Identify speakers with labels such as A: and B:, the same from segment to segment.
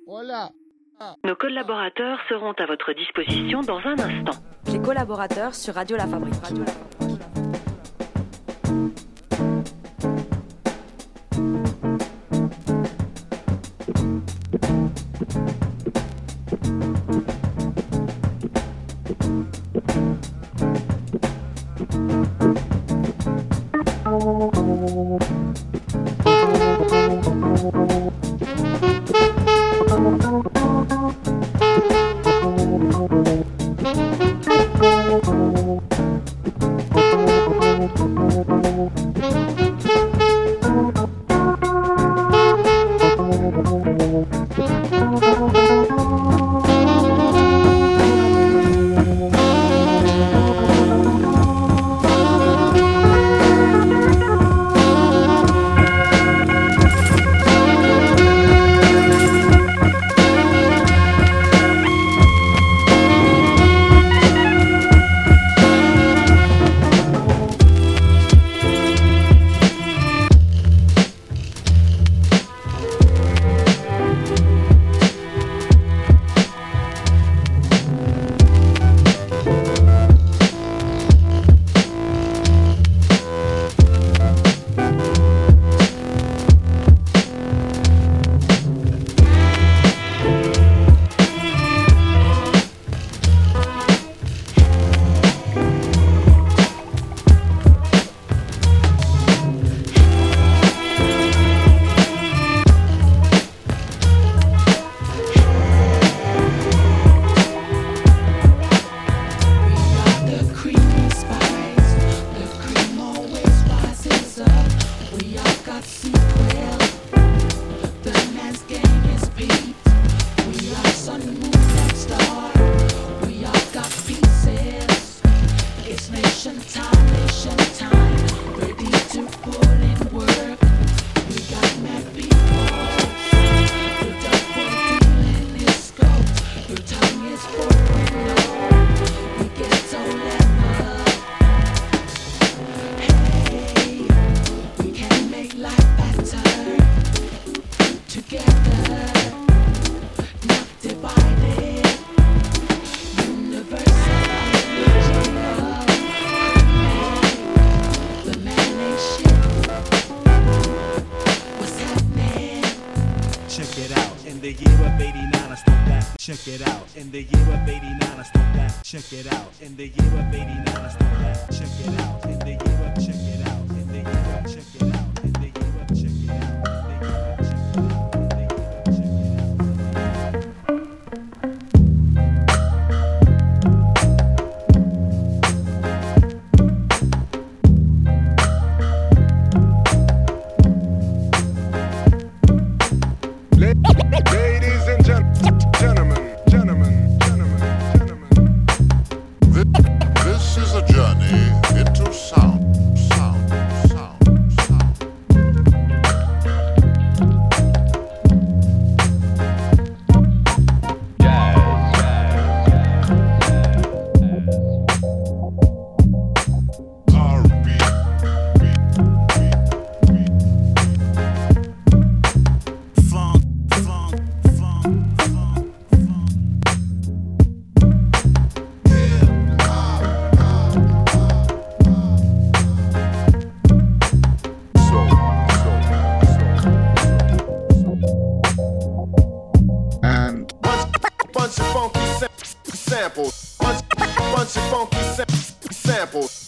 A: Hola.
B: Nos collaborateurs seront à votre disposition dans un instant.
C: Les collaborateurs sur Radio La Fabrique.
D: Check it out, in the year of 89 I stole that. Check it out, in the year of 89 I stole that. Check it out, in the year of, check it out, in the year of, check it out, in the year of, check it out, in the year of, check it out, in the year of, check it out.
E: Ladies and gentlemen, this is a journey into sound. Bunch of funky samples.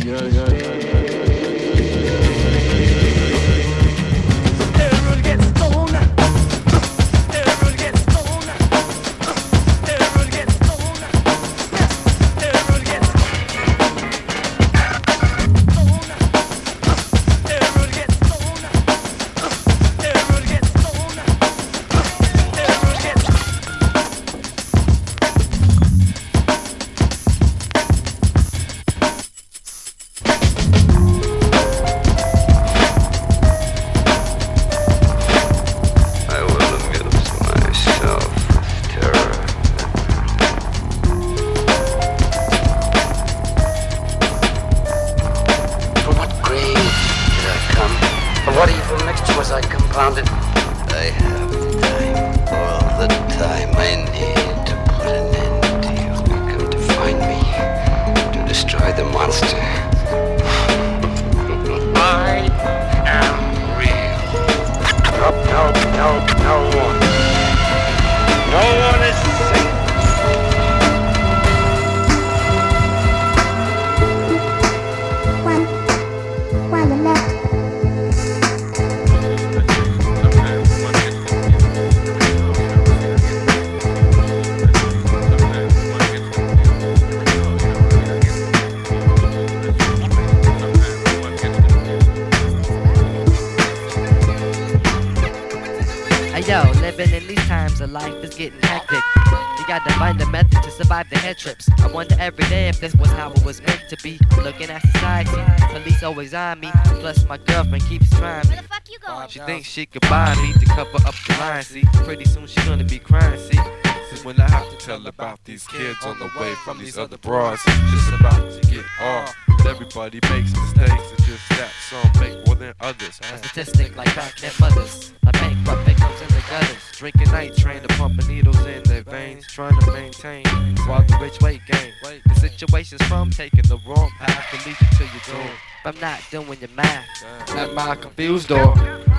A: I wonder every day if this was how it was meant to be. Looking at society, police always on me. Plus my girlfriend keeps trying me.
F: Where the fuck you going?
A: She thinks she could buy me to cover up the line. See, pretty soon she gonna be crying. See,
G: this is when I have to tell about these kids on the way from these other broads. Just about to get off. Everybody makes mistakes. It's just that some make more than others.
A: A statistic like crackhead mothers. I bankrupt victims in the gutters. Drinking night train to pumping needles in their veins. Trying to maintain while the rich weight gain. The situation's from taking the wrong path to lead you to your doom. If I'm not doing your math, at my confused door.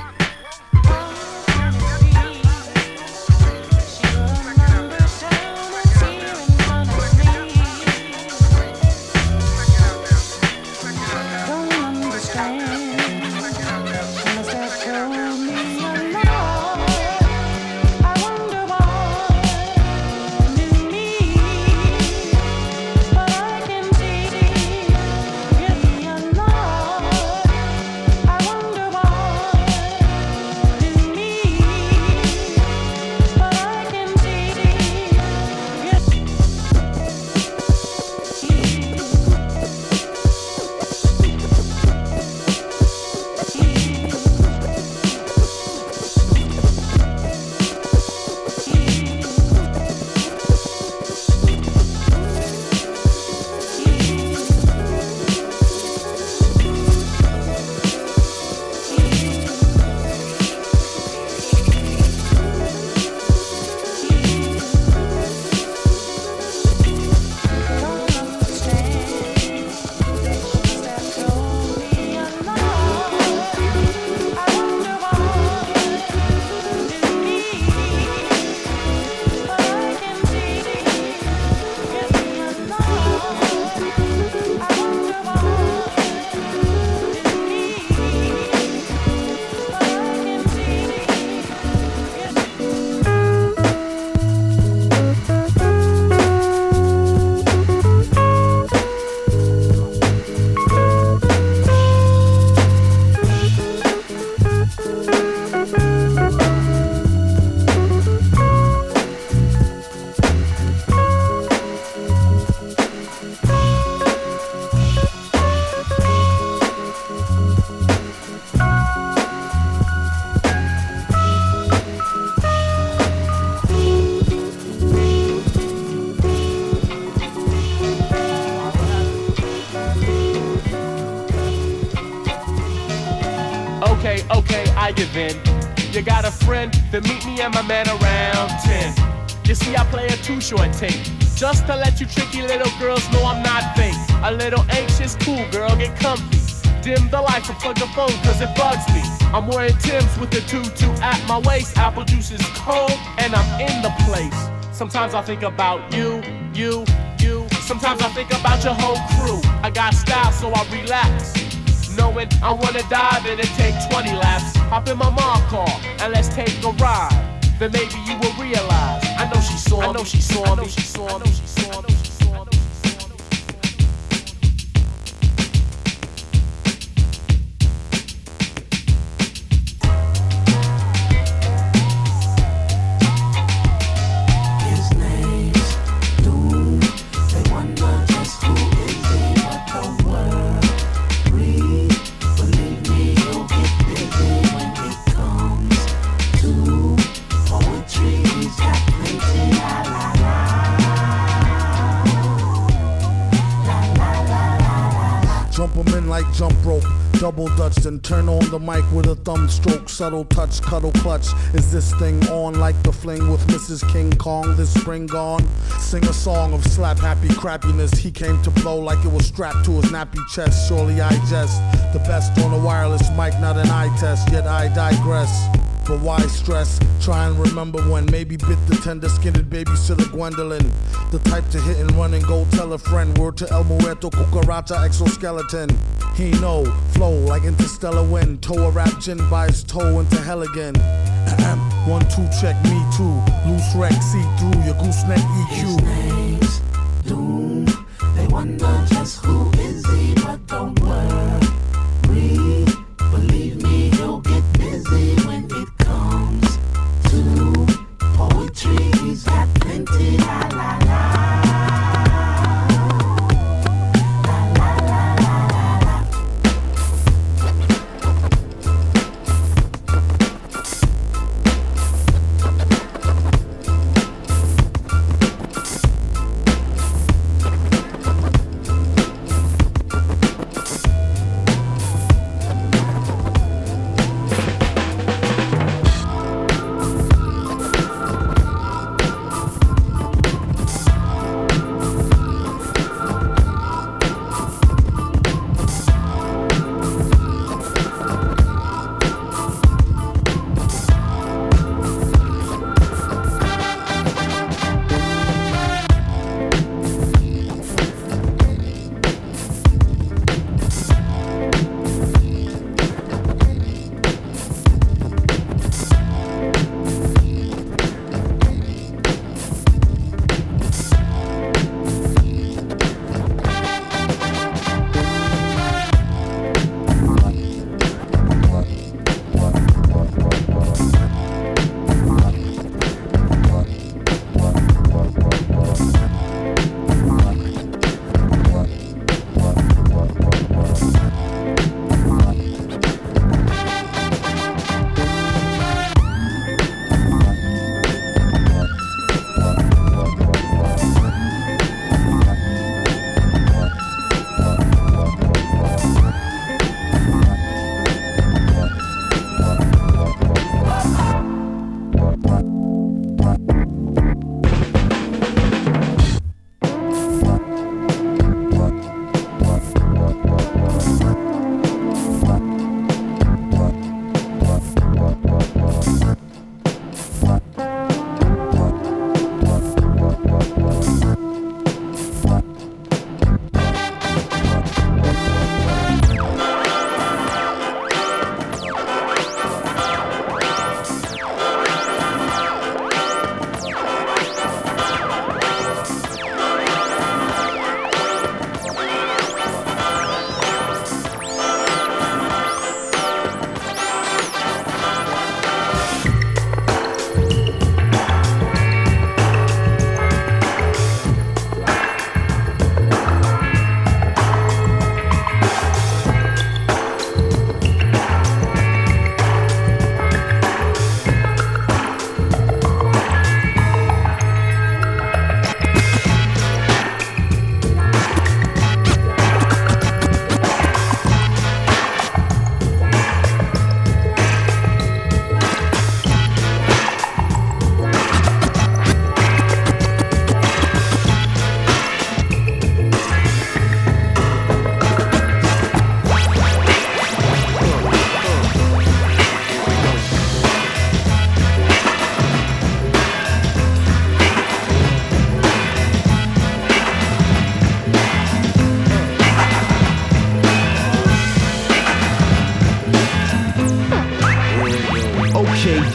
H: Okay, I give in. You got a friend, then meet me and my man around 10. You see, I play a too short tape, just to let you tricky little girls know I'm not fake. A little anxious, cool girl, get comfy. Dim the lights and plug the phone cause it bugs me. I'm wearing Timbs with the tutu at my waist. Apple juice is cold and I'm in the place. Sometimes I think about you. Sometimes I think about your whole crew. I got style, so I relax, knowing I wanna dive in and take 20 laps. Hop in my mom car and let's take a ride. Then maybe you will realize I know she saw me. I know she saw me. I know she saw me. I know she saw me.
F: Like jump rope, double dutch, then turn on the mic with a thumb stroke, subtle touch, cuddle clutch. Is this thing on like the fling with Mrs. King Kong this spring gone? Sing a song of slap happy crappiness. He came to blow like it was strapped to his nappy chest. Surely I jest, the best on a wireless mic, not an eye test, yet I digress. But why stress? Try and remember when maybe bit the tender-skinned babysitter Gwendolyn. The type to hit and run and go tell a friend. Word to El Muerto, Cucaracha, exoskeleton. He know, flow like interstellar wind. Toe a rap gin by his toe into hell again. 1, 2, check me too. Loose wreck, see through your gooseneck EQ.
I: His name's Doom. They wonder just who is he, but don't worry. Believe me, he'll get busy when it comes to poetry. He's got plenty, la la la.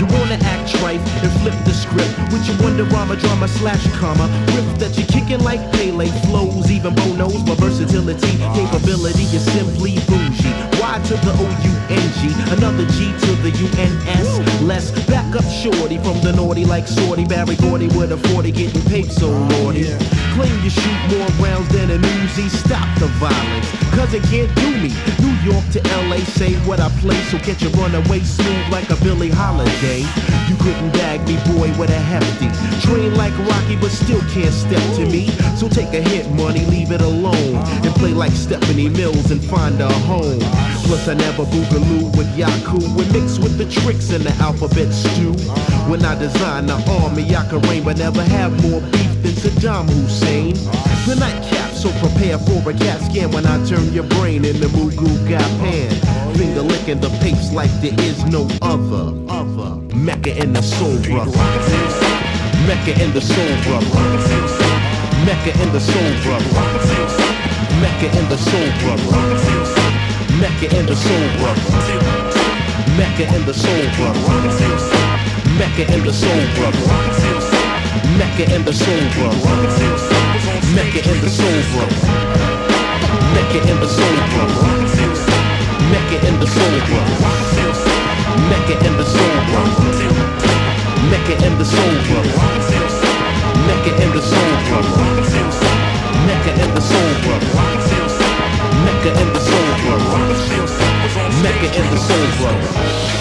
J: You wanna act trife and flip the script with your wonderama drama slash comma riff that you're kicking like Pele flows. Even Bo knows my versatility, capability is simply bougie. Y to the O-U-N-G, another G to the U-N-S. Let's back up shorty from the naughty like Sorty. Barry Gordy with a 40 getting paid so naughty. Claim you shoot more rounds than an Uzi. Stop the violence, cause it can't do me. New York to LA, say what I play, so get your runaway smooth like a Billie Holiday. You couldn't bag me, boy, with a hefty. Train like Rocky, but still can't step to me. So take a hit, money, leave it alone. And play like Stephanie Mills and find a home. Plus I never boogaloo with Yaku and mix with the tricks in the alphabet stew. When I design the army, I can reign, but never have more beef than Saddam Hussein. The nightcap, so prepare for a cat scan when I turn your brain into Mugu Gapan. Finger licking the papes like there is no other. Mecca in the soul brother. Mecca in the soul brother. Mecca in the soul brother. Mecca in the soul brother. Mecca in the soul brother. Mecca in the soul brother. Mecca in the soul brother. Mecca in the soul brother. Mecca in the soul brother. Mecca in the soul brother. Mecca in the soul brother. Mecca in the soul brother. Mecca in the soul brother. Mecca in the soul brother. Mecca in the soul brother. Mecca in the soul brother. Mecca in the soul brother.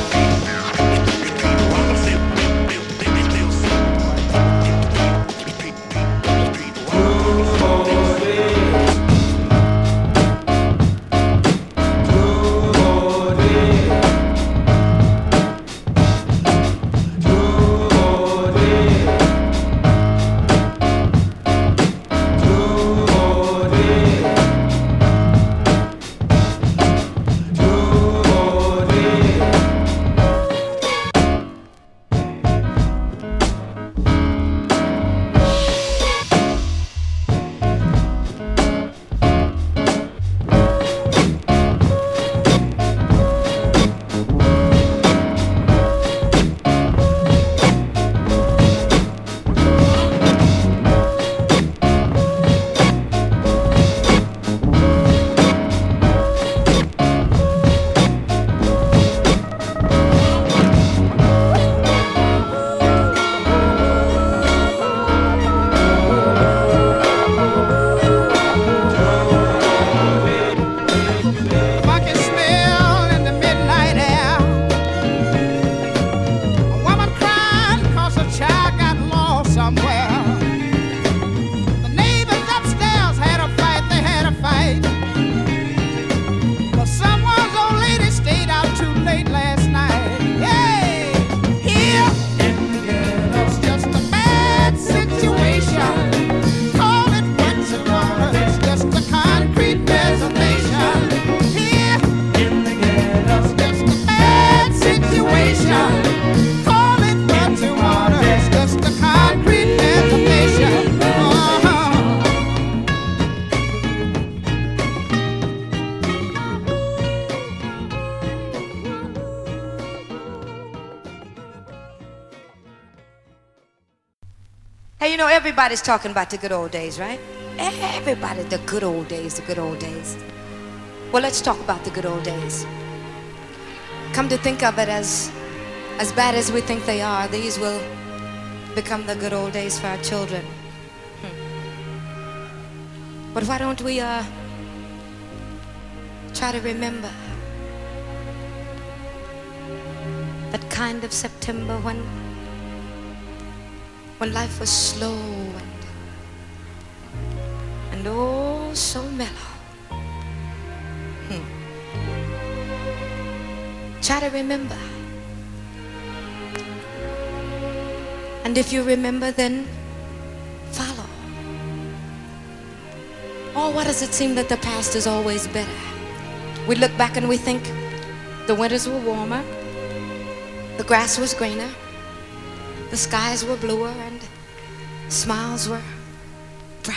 C: Hey, you know, everybody's talking about the good old days, right? Everybody, the good old days, the good old days. Well, let's talk about the good old days. Come to think of it, as bad as we think they are, these will become the good old days for our children. But why don't we try to remember that kind of September when life was slow and oh so mellow. Try to remember. And if you remember, then follow. Oh, why does it seem that the past is always better? We look back and we think the winters were warmer, the grass was greener, the skies were bluer, and smiles were bright.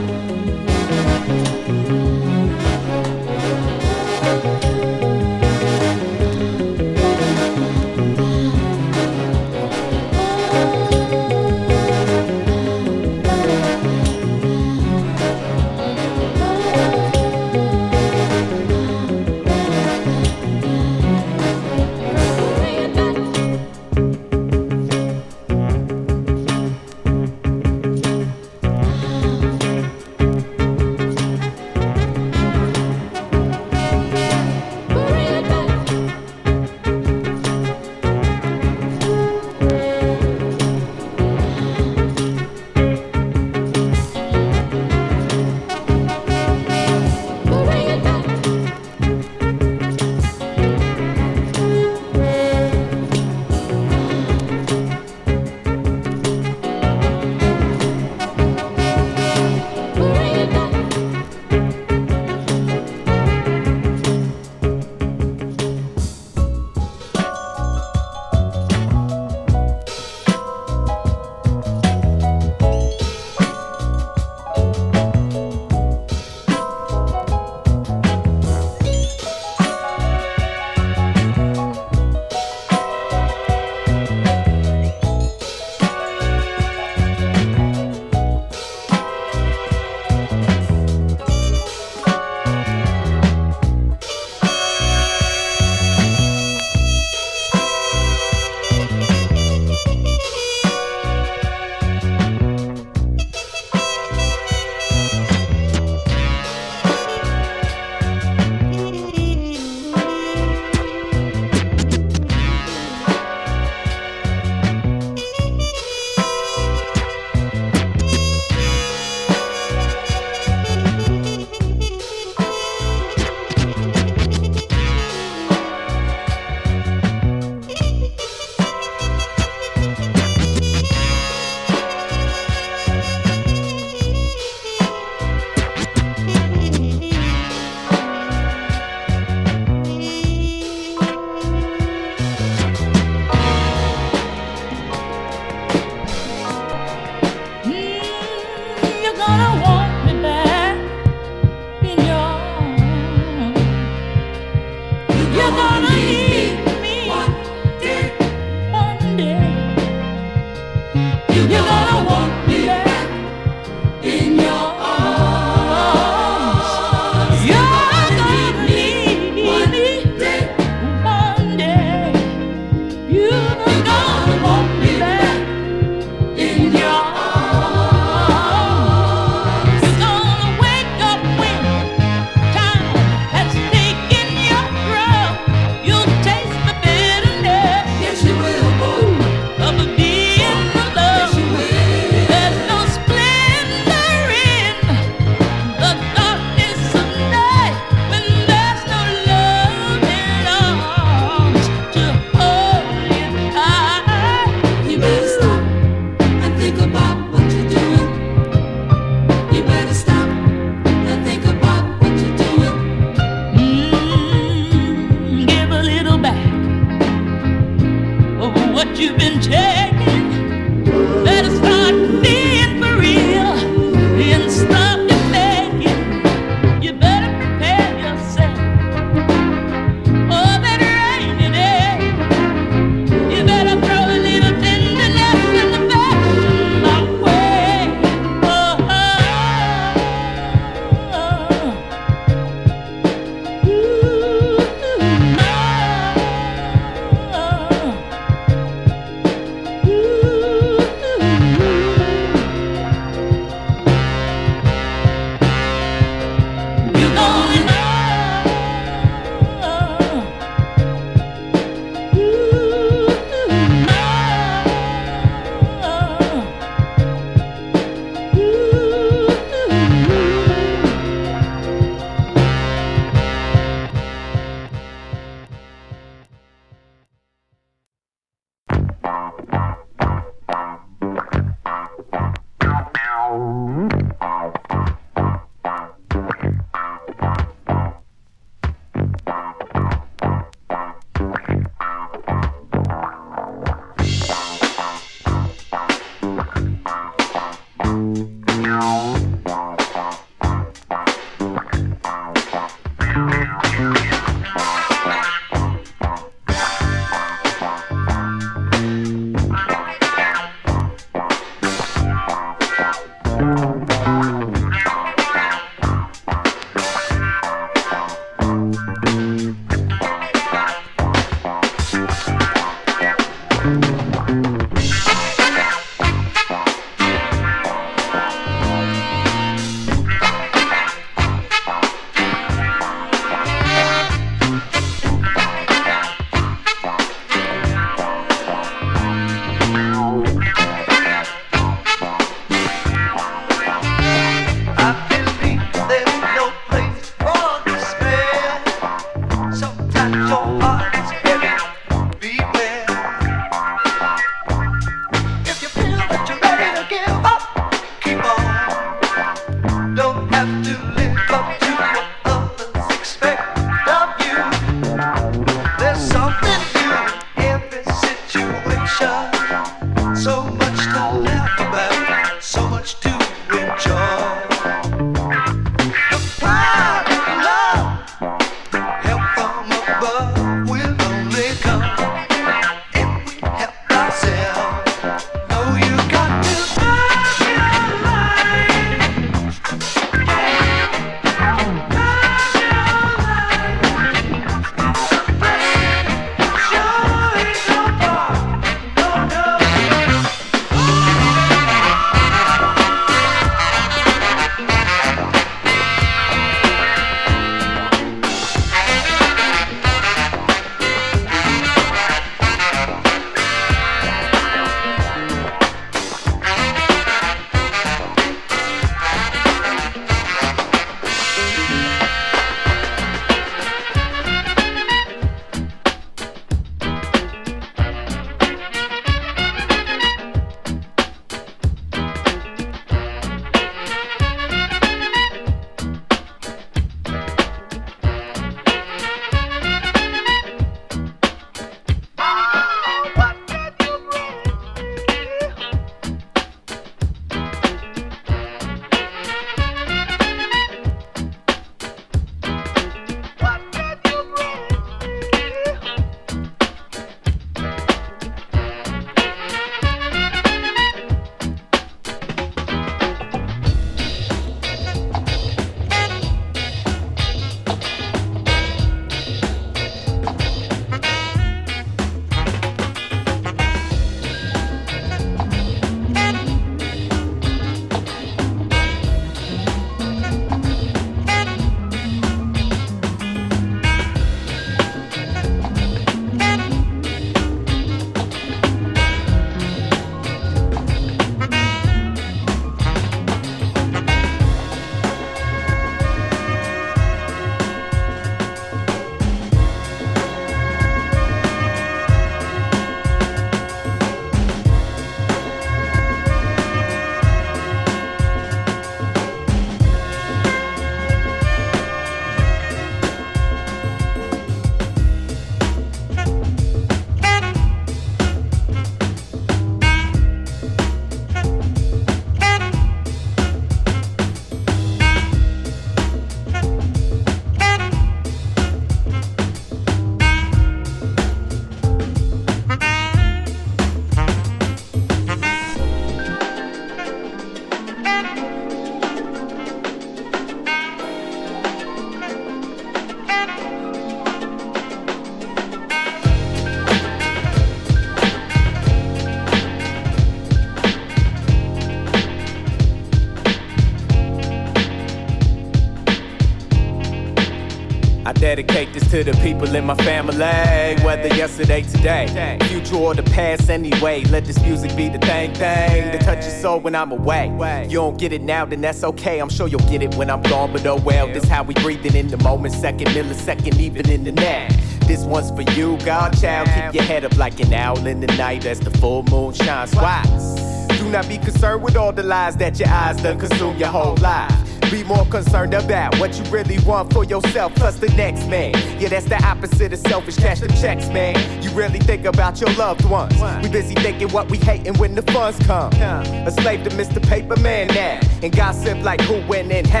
K: Dedicate this to the people in my family, whether yesterday, today, future or the past anyway. Let this music be the thing that touch your soul when I'm away. You don't get it now, then that's okay. I'm sure you'll get it when I'm gone, but oh well. This how we breathing in the moment, second, millisecond, even in the now. This one's for you, Godchild. Keep your head up like an owl in the night as the full moon shines wide. Do not be concerned with all the lies that your eyes done consume your whole life. Be more concerned about what you really want for yourself plus the next man. Yeah, that's the opposite of selfish, cash the checks, man. You really think about your loved ones. We busy thinking what we hating when the funds come. A slave to Mr. Paperman now, and gossip like who went and had.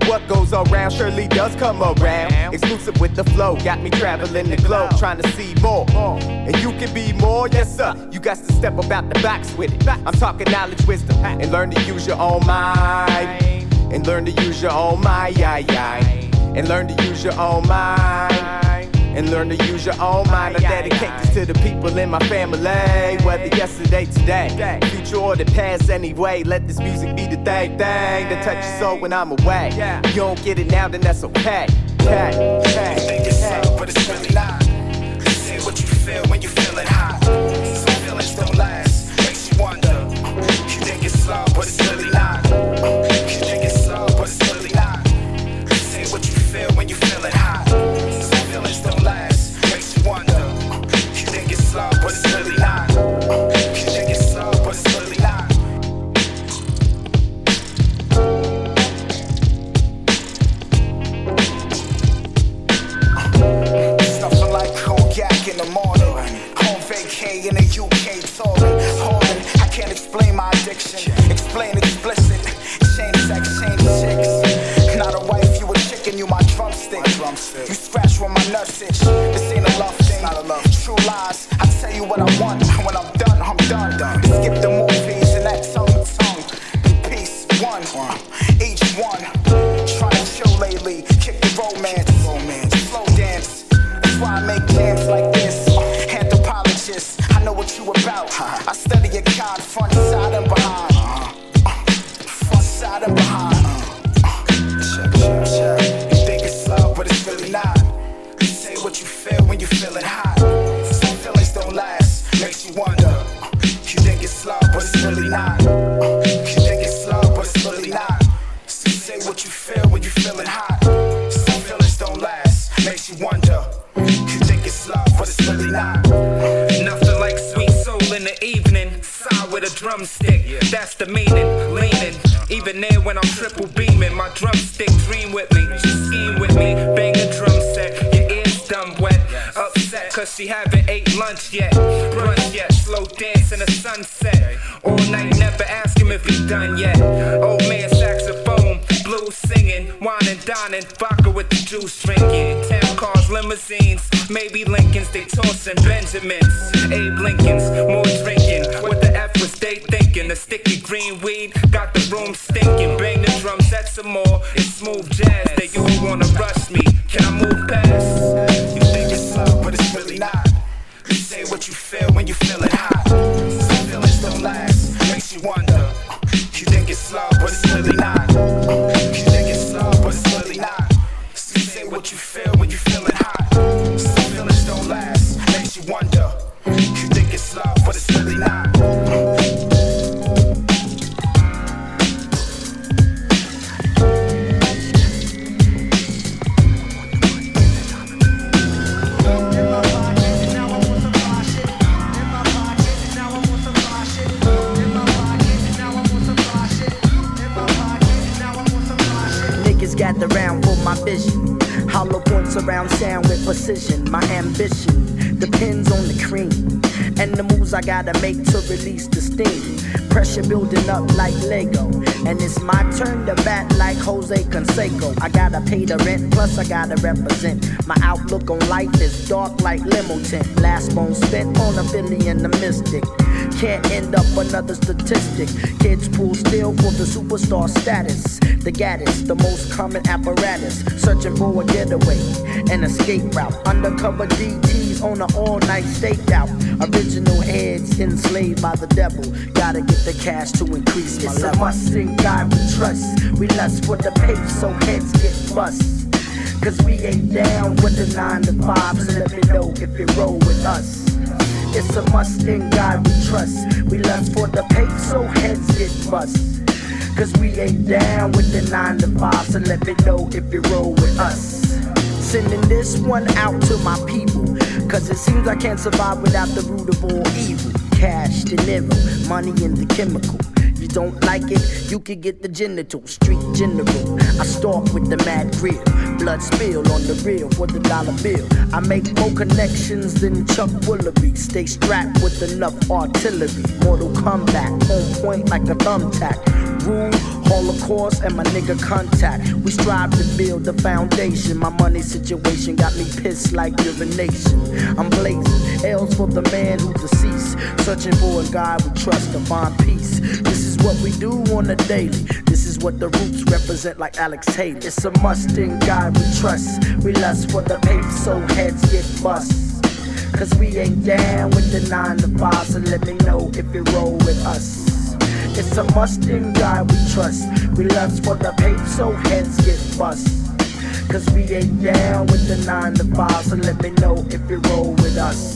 K: What goes around surely does come around. Exclusive with the flow, got me traveling the globe, trying to see more. And you can be more, yes sir. You got to step about the box with it. I'm talking knowledge, wisdom, and learn to use your own mind. And learn to use your own mind, and learn to use your own mind. And learn to use your own mind. I dedicate this to the people in my family, whether yesterday, today, future or the past anyway. Let this music be the thing that touch your soul when I'm away. You don't get it now, then that's okay.
L: You think it's so, but it's really not. Say what you feel when you feeling hot. Some feelings don't last, makes you wonder. You think it's slow, but it's really not. You think it's slow, but it's really not. Say what you feel when you feeling hot. Some feelings don't last, makes you wonder. You think it's slow, but it's really not. You think it's slow, but it's really not. Stuffing like cognac in the morning. Home vacay in the UK touring. Holding, I can't explain my addiction. Explain explicit. Change sex, change chicks. Not a wife, you a chicken, you my drumstick. You scratch where my nuts itch. This ain't a love thing. Not a love. True lies. I tell you what I want. When I'm done, I'm done. Skip the movies and that tongue. Peace, one. Each one. Trying to chill lately. Kick the romance. Slow dance. That's why I make jams like this. Anthropologist, I know what you about. I study your God front, side, and behind. Front, side, and behind. You think it's slow, but it's really not. Say what you feel when you feeling hot. Some feelings don't last, makes you wonder. You think it's slow, but it's really not. You think it's slow, but it's really not. So say what you feel when you feeling hot. Some feelings don't last, makes you wonder. You think it's slow, but it's really not. Nothing like sweet soul in the evening. Side with a drumstick, that's the meaning. Leaning, even there when I'm triple beaming. My drumstick dream with me, she scheme with me. Bang the drum set, your ears dumb wet. Upset cause she haven't ate lunch yet. Brunch yet, slow dance in the sunset. All night never ask him if he done yet. Old man saxophone, blues singing. Wine and dining, vodka with the juice drinking. Town cars, limousines, maybe Lincolns. They tossing Benjamins, Abe Lincolns. More drinking, what the F was they thinking? The sticky green weed got the room stinking. Bang the drum set some more, it's smooth jazz. They all wanna rush me, can I move past? You think it's slow, but it's really not. You say what you feel when you feeling hot. Some feelings don't last, makes you wonder. You think it's slow, but it's really not. You think it's slow, but it's really not. So you say what you feel when you feeling hot. Some feelings don't last, makes you wonder. You think it's slow, but it's really not.
M: Gather round for my vision. Hollow points around sound with precision. My ambition depends on the cream and the moves I gotta make to release the steam. Pressure building up like Lego, and it's my turn to bat like Jose Canseco. I gotta pay the rent, plus I gotta represent. My outlook on life is dark like limo tint. Last bone spent on a Philly and the Mystic. Can't end up another statistic. Kids pull still for the superstar status. The gaddest, the most common apparatus. Searching for a getaway, an escape route. Undercover DTs on an all-night stakeout. Original heads enslaved by the devil. Gotta get the cash to increase my level. It's a must in God we trust. We lust for the pay so heads get bust. Cause we ain't down with the 9 to 5. So let me know if you roll with us. It's a must in God we trust. We lust for the pay so heads get bust. Cause we ain't down with the 9 to 5. So let me know if you roll with us. Sending this one out to my people. Cause it seems I can't survive without the root of all evil. Cash, dinero, money and the chemical. You don't like it, you can get the genital. Street general, I start with the mad grill. Blood spill on the real for the dollar bill. I make more connections than Chuck Woolery. Stay strapped with enough artillery. Mortal Kombat, on point like a thumbtack. Rule Holocaust and my nigga Contact. We strive to build the foundation. My money situation got me pissed like urination. I'm blazing L's for the man who's deceased, searching for a God we trust to find peace. This is what we do on a daily. This is what the roots represent like Alex Taylor. It's a must in God we trust. We lust for the paper so heads get bust. Cause we ain't down with the 9 to 5, so let me know if you roll with us. It's a must in God we trust. We lust for the paper so heads get bust. Cause we ain't down with the 9 to 5, so let me know if you roll with us.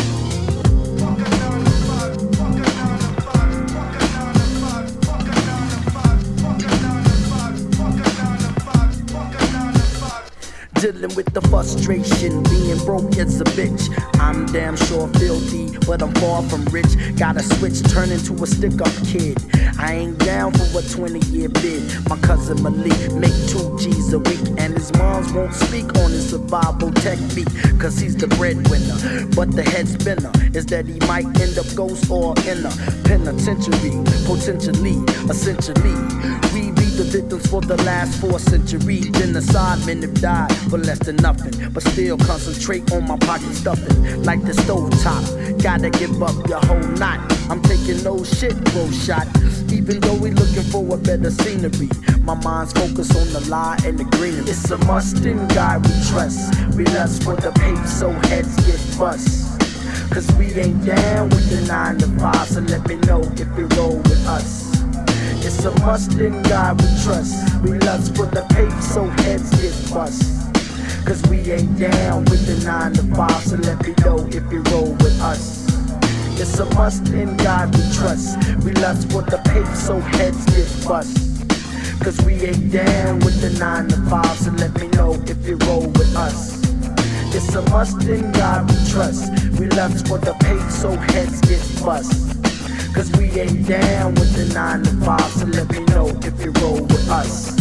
M: Dealing with the frustration, being broke is a bitch. I'm damn sure filthy, but I'm far from rich. Gotta switch, turn into a stick-up kid. I ain't down for a 20-year bid. My cousin Malik make 2 G's a week, and his moms won't speak on his survival technique, cause he's the breadwinner. But the head spinner is that he might end up ghost or in a penitentiary, potentially, essentially. We be the victims for the last 4 centuries. Genocide men have died for less than nothing, but still concentrate on my pocket stuffing like the stove top. Gotta give up your whole knot. I'm taking no shit, bro shot. Even though we looking for a better scenery, my mind's focused on the lie and the greenery. It's a must in God we trust. We lust for the paper so heads get bust. Cause we ain't down with the 9 to 5, so let me know if you roll with us. It's a must in God we trust. We lust for the paper so heads get bust. Cause we ain't down with the 9 to 5, so let me know if you roll with us. It's a must in God we trust. We lust for the paper so heads get bust. Cause we ain't down with the 9 to 5, so let me know if you roll with us. It's a must in God we trust. We lust for the paper so heads get bust. Cause we ain't down with the 9 to 5, so let me know if you roll with us.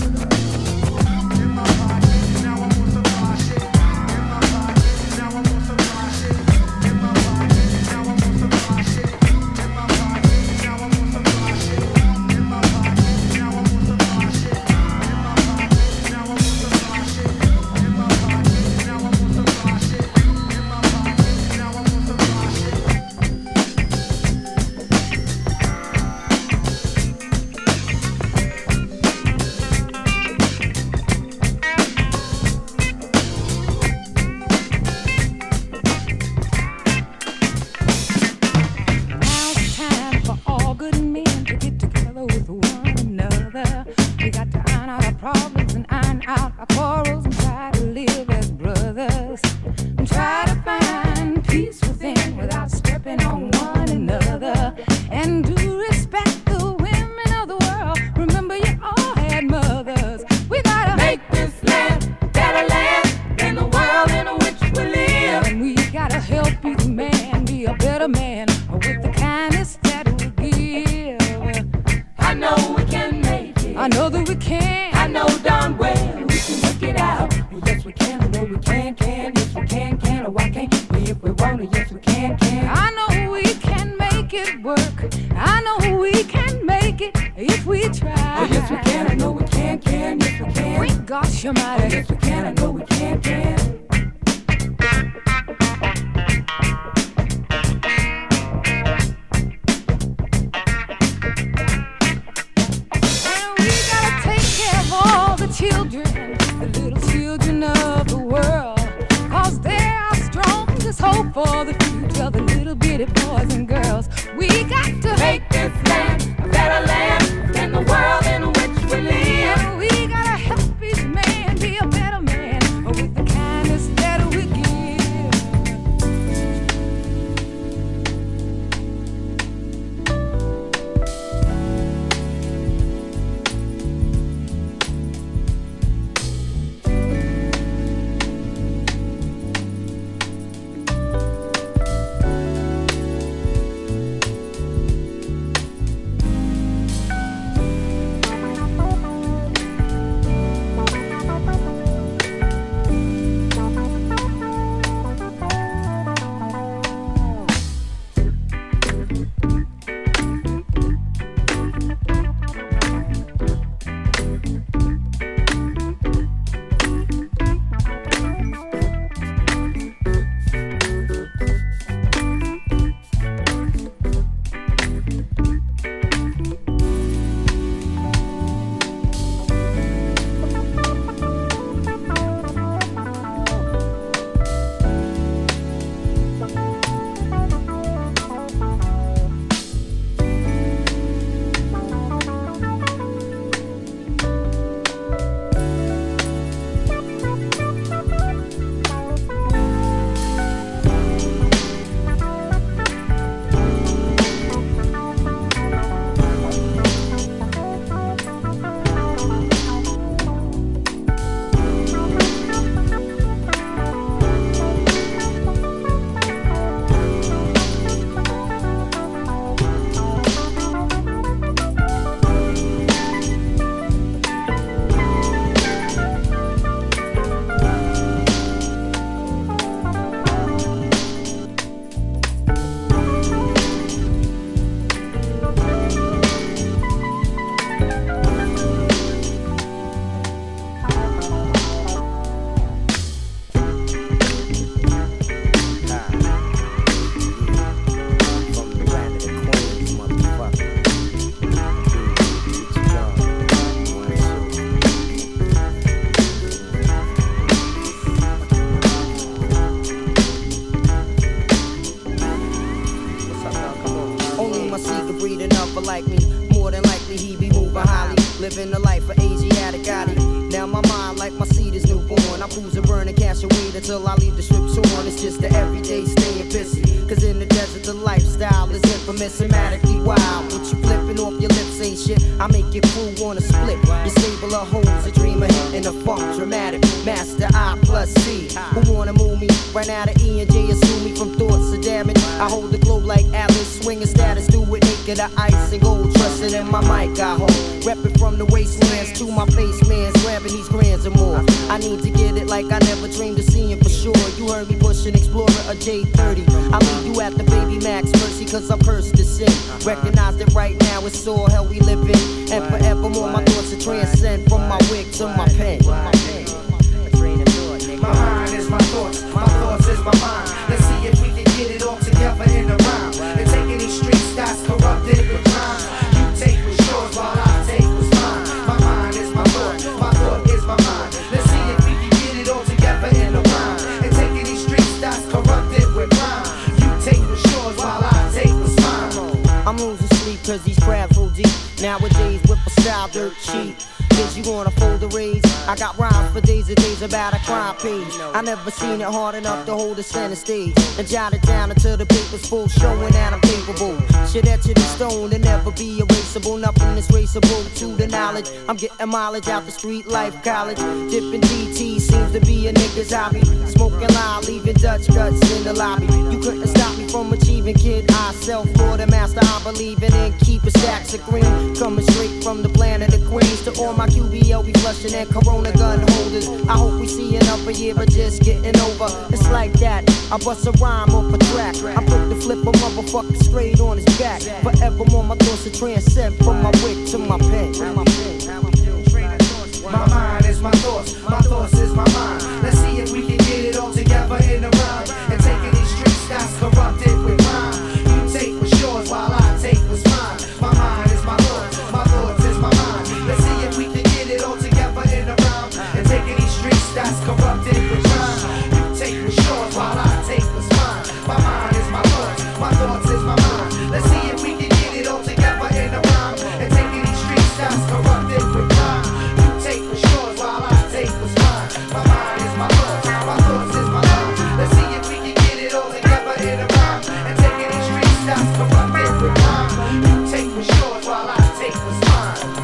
N: life of Asiatic Gotti. Now my mind like my seed is newborn. I'm cruising, burning cash away until I leave the strip torn. It's just the everyday staying pissy. Cause in the desert the lifestyle is infamous and madically wild. What you flipping off your lips ain't shit. I make your crew wanna split. Your stable of hoes, a dream of hitting the funk. Dramatic, master I plus C. Who wanna move me? Right now the E and J assume me from thoughts of damage. I hold the globe like Alice, swinging status, do it naked of ice and gold. Trusting in my mic I hold. Reppin' from the wastelands to my face man's grabbing these grands and more. I need to get it like I never dreamed of seeing for sure. You heard me pushing Explorer a J30. I leave you at the Baby Max Mercy cause I'm cursed to sin. Recognize that right now it's all hell we live in. And forevermore my thoughts are transcend from my wig to my pen.
I: My mind is my thoughts is my mind. Let's see if we can get it all together in a rhyme. And taking these streets that's corrupted with crime. You take what's yours while I take what's mine. My mind is my thought is my mind. Let's see if we can get it all together in a rhyme. And taking these streets that's corrupted with crime. You take what's yours while I take what's mine.
N: I'm losing sleep cause these crabs roll deep. Nowadays whip a style dirt cheap. Kids, you gonna fold the rage? I got rhymes for days and days about a crime page. I never seen it hard enough to hold a center stage and jot it down until the paper's full, showing that I'm capable. Shit etched in stone and never be erasable. Nothing is traceable to the knowledge. I'm getting mileage out the street life college. Dipping DT seems to be a nigga's hobby. Smoking loud, leaving Dutch guts in the lobby. You couldn't stop me from achieving, kid. I self-lord and master. I believe in and keep a stacks of green. Coming straight from the planet of Queens to all my QBL be flushing and Corona gun holders. I hope we see another year, but just getting over. It's like that. I bust a rhyme off a track. I put the flip a motherfucker straight on his back. Forevermore, my thoughts are transcend from my wig to my pen.
I: My mind is my thoughts is my mind. Let's see if we can get it all together in a rhyme. And taking these streets that's corrupted with crime. You take what's yours while I take what's mine. My mind is my thoughts is my mind. Let's see if we can get it all together in a rhyme. And taking these streets that's corrupted with crime. You take what's yours while I take what's mine. My mind is my thoughts is my mind. Let's see if we can get it all together in a rhyme. And taking these streets that's corrupted with crime. You take what's yours while I take what's mine. My mind is my thoughts is my mind. Let's see if we can get it all together in a rhyme. And taking these streets that's corrupted with crime. You take what's yours while I take what's mine.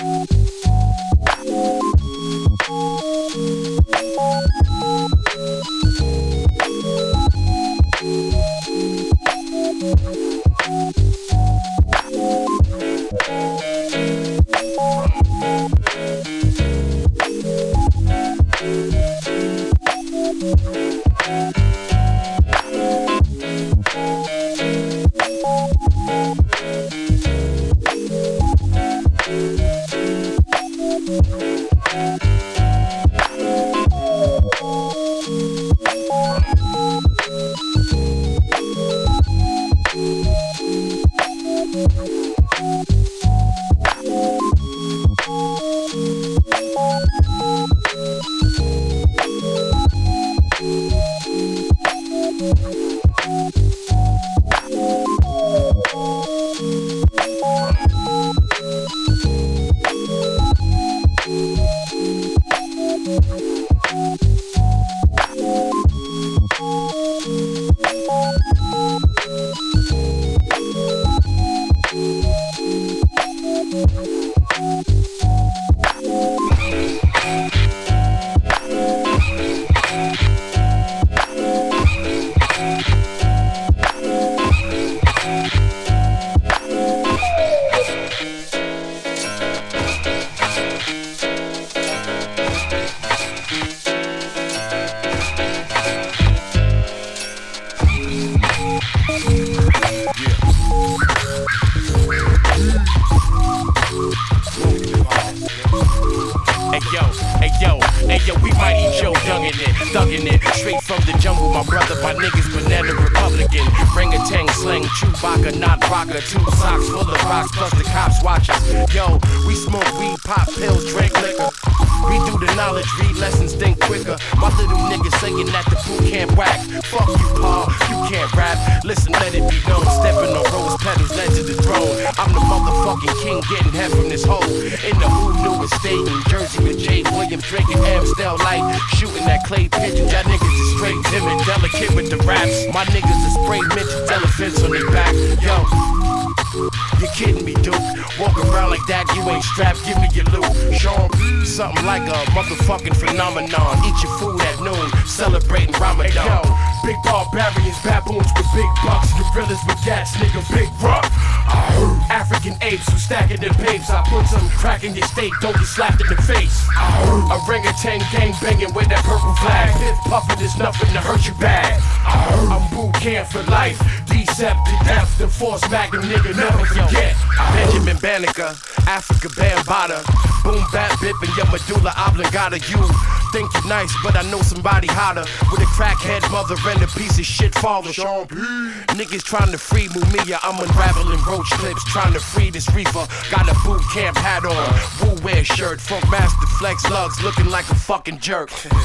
O: In your state, don't get slapped in the face. Orangutan gang banging with that purple flag. Fifth puffin' is nothing to hurt your bag. I'm boot camp for life. Decept to death, the force magnum nigga never forget.
P: Benjamin Banneker, Africa Bambaataa. Boom bap bip and your medulla oblongata. You think you're nice, but I know somebody hotter. With a crackhead mother and a piece of shit father. Sean P. Niggas trying to free Mumia. I'm unraveling roach clips, trying to free this reefer. Got a boot camp hat on, Woo wear shirt, Funk Master Flex lugs, looking like a fucking jerk.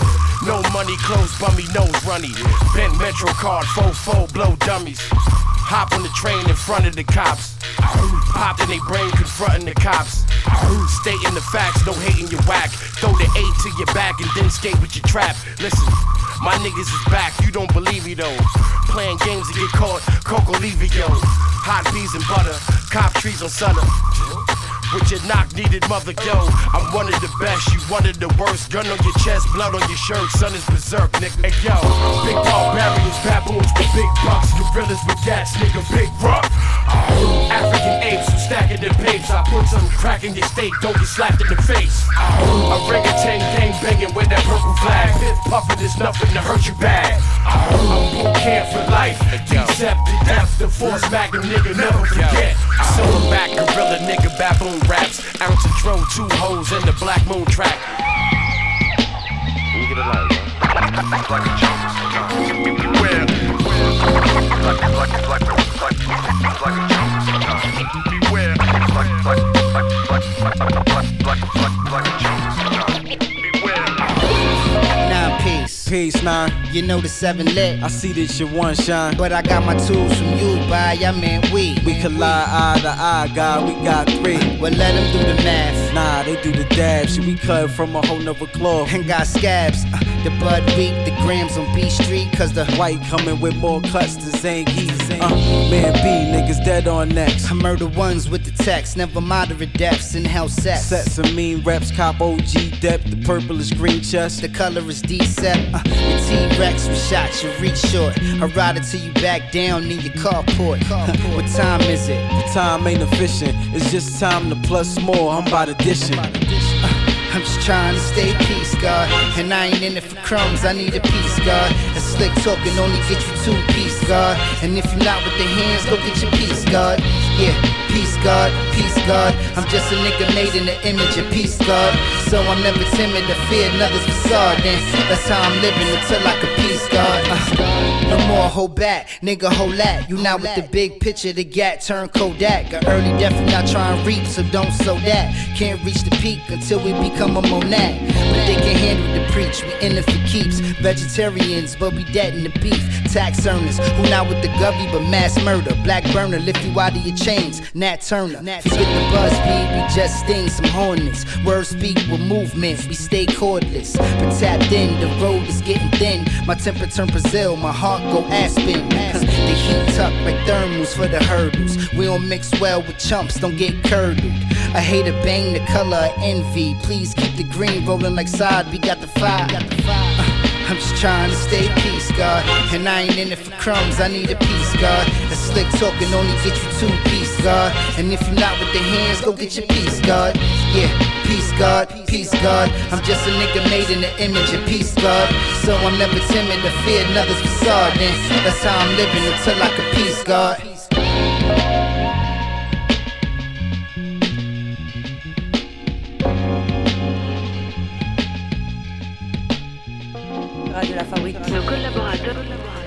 P: No money, clothes, bummy, nose runny. Bent Metro card, faux blow dummies. Hop on the train in front of the cops. Popped in they brain, confronting the cops. Stating the facts, no hating your whack. Throw the 8 to your back and then skate with your trap. Listen, my niggas is back, you don't believe me though. Playing games to get caught, Coco Livio. Hot peas and butter, cop trees on Sutter. With your knock-needed mother, yo, I'm one of the best, you one of the worst. Gun on your chest, blood on your shirt, son is berserk, nigga. Hey, yo, big barbarians, baboons with big bucks, gorillas with gas, nigga, big rock. African apes who stacking their papes. I put some crack in your state, don't get slapped in the face. Orangutan gang banging with that purple flag. Fifth puffin' is nothing to hurt your bag. I'm boot camp for life, Decept to death, the force magnum nigga never forget. Silverback, gorilla nigga, baboon raps. Ounce of drone, 2 hoes in the Black Moon track.
G: Let me get a light, man. Like a jungle sometimes. Beware. Like a jungle sometimes. Beware. Like a jungle sometimes. Beware.
Q: Now peace. Peace, nah.
M: You know the 7 lit.
Q: I see that you one shine.
M: But I got my tools from you, by I mean we.
Q: We could lie eye to eye, God, we got 3.
M: Well, let them do the math.
Q: Nah, they do the dab. Shit, we cut from a whole nother cloth.
M: And got scabs. The bud weak, the grams on B Street, cause the
Q: white coming with more cuts than Zangies. Man B, niggas dead on next.
M: I murder ones with the text, never moderate depths in hell sets.
Q: Sets of mean reps, cop OG depth, the purple is green chest.
M: The color is D-Sep. The T-Rex with shots, you reach short. I ride it till you back down in your carport. What time is it?
Q: The time ain't efficient, it's just time to plus more. I'm by the dishing.
M: I'm just trying to stay peace, God. And I ain't in it for crumbs, I need a piece, God. A slick talking only get you 2 piece, God. And if you're not with the hands, go get your piece, God. Yeah, peace, God, peace, God. I'm just a nigga made in the image of peace, God. So I'm never timid to fear another's facade. And that's how I'm living until I can peace, God. No more hold back, nigga hold that. You not with the big picture, the gat turn Kodak. Got early death and not trying to reap, so don't sow that. Can't reach the peak until we become a monad. But they can handle the preach, we in it for keeps. Vegetarians, but we dead in the beef. Tax earners, who not with the govy but mass murder. Black burner, lift you out of your chains. Nat Turner, forget the buzzbeat, we just sting some hornets. Words speak with movements, we stay cordless. But tapped in, the road is getting thin. My temper turn Brazil, my heart go Aspen. The heat tuck like thermals for the hurdles. We don't mix well with chumps, don't get curdled. I hate to bang the color of envy. Please keep the green rolling like side, we got the fire. I'm just trying to stay peace, God. And I ain't in it for crumbs, I need a piece, God. A slick talking only get you 2 piece, God. And if you're not with the hands, go get your piece, God. Yeah, peace, God, peace, God. I'm just a nigga made in the image of peace, God. So I'm never timid to fear another's facade. And that's how I'm living until I can peace, God.
B: Nos collaborateurs